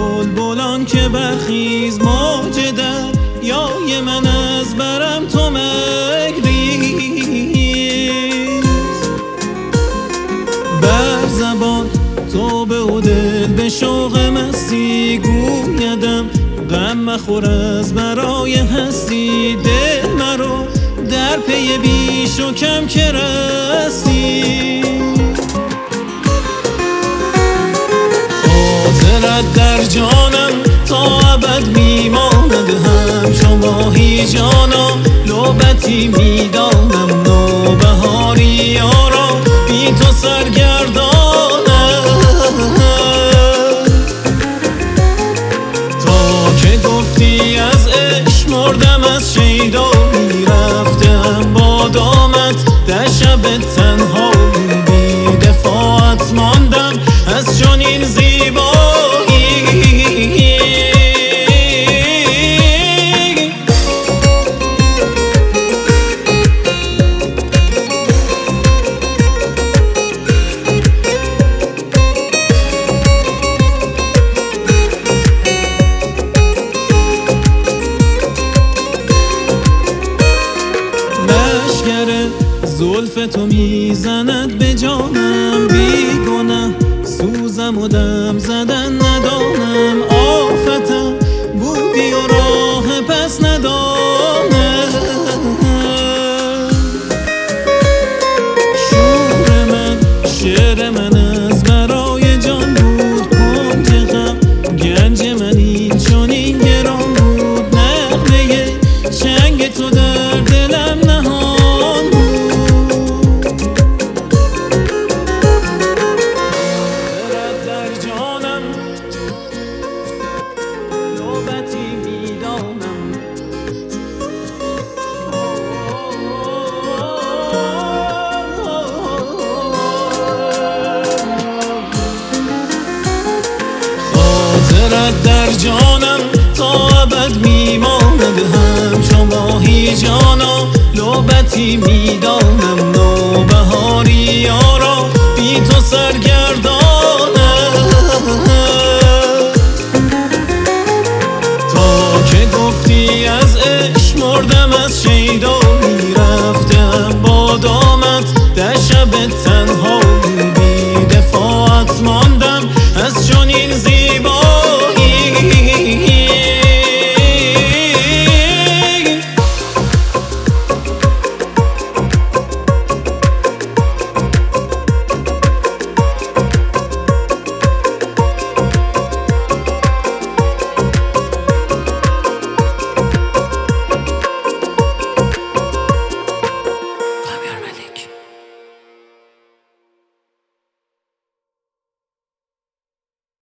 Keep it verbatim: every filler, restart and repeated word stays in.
بلبلان که برخیز موج دریای من از برم تو مگریز. بر زبان تو به و دل به شوق مستی گویدم غم مخور از برای هستی. دل مرو در پی بیش و کم که رستی. خاطرت در جانم تا ابد میماند همچو ماهی جانا لعبتی میدانم. نوبهاری یارا بی تو سرگردانم تا که گفتی از عشق مردم از شیدایی رفتم با دامت در شب تنهایی بی دفاعت ماندم از چنین زیبایی. زلف تو میزند به جانم بی گناه سوزم و دم زدن ندانم. آفتم بودی و راه پس ندانم. شور من شعر من از برای جان بود. کنج غم گنج من این چنین گران بود. نغمه چنگ تو در دلم نهان بود. خاطرت در جانم تا ابد میماند همچو ماهی جانا لعبتی میدانم. نوبهاری یارا بی تو سرگردانم